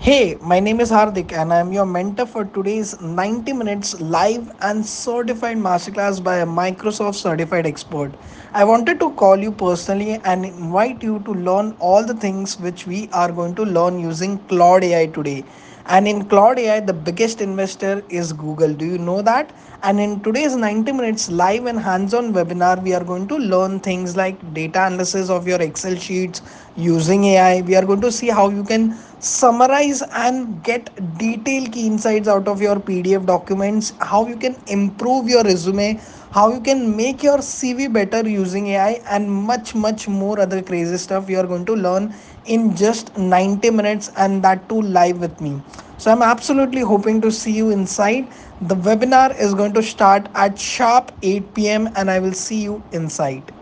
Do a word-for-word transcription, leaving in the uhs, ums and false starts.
Hey, my name is Hardik and I am your mentor for today's ninety minutes live and certified masterclass by a Microsoft certified expert. I wanted to call you personally and invite you to learn all the things which we are going to learn using Claude A I today. And in Claude A I, the biggest investor is Google. Do you know that? And in today's ninety minutes live and hands on webinar, we are going to learn things like data analysis of your Excel sheets using A I. We are going to see how you can summarize and get detailed key insights out of your P D F documents, how you can improve your resume, how you can make your C V better using A I, and much, much more other crazy stuff you are going to learn in just ninety minutes, and that too live with me. So I'm absolutely hoping to see you inside. The webinar is going to start at sharp eight p m and I will see you inside.